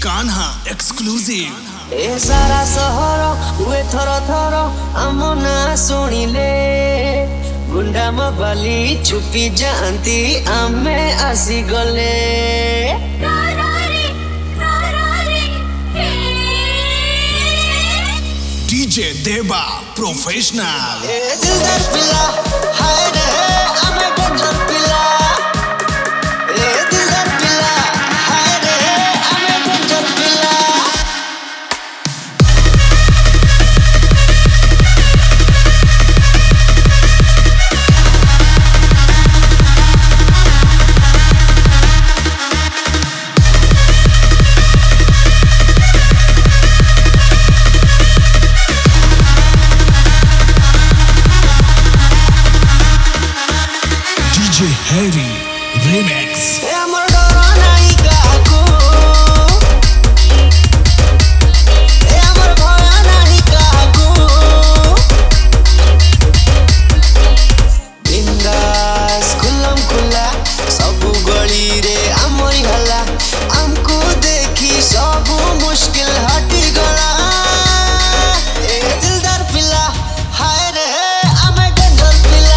Kanha exclusive ए सारा सहर हुए थर थर आम ना शुणिले गुंडा मबाली छुपी जाती आमे आसी गले डीजे देवा प्रोफेशनल ए दिलदार पिला हाय रे आमे डेंजर पिला ए दिलदार पिला हाय रे आमे डेंजर पिला हैरी रिमिक्स हमर डर नहीं काकू हमर भय नहीं काकू बिंदास खुल्लम खुल्ला सब गली रे आमरी हल्ला हमको देखी सब मुश्किल हटी गला ए दिलदार पिला हाय रे आमे डेंजर पिला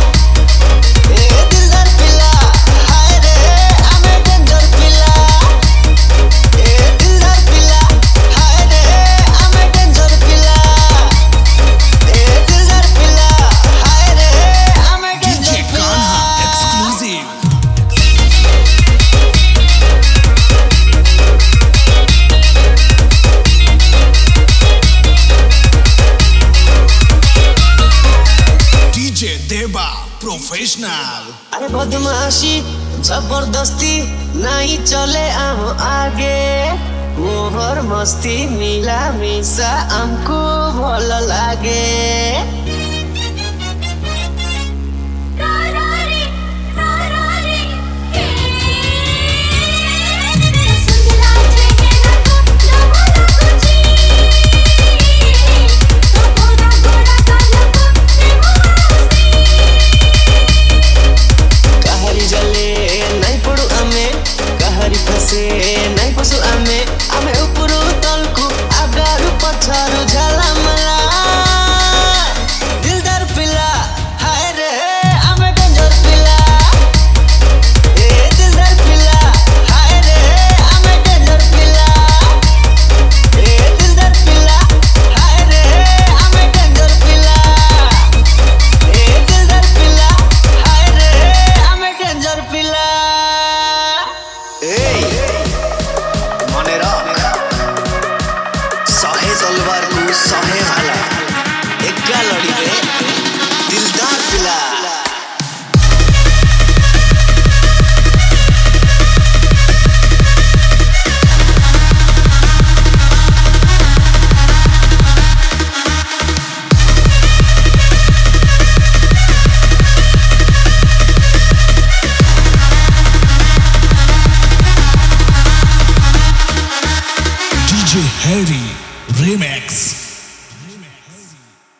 देवा प्रोफेशनल अरे बदमाशी जबरदस्ती नहीं चले हम आगे मोहर मस्ती मिला मिसा हमको भल लागे।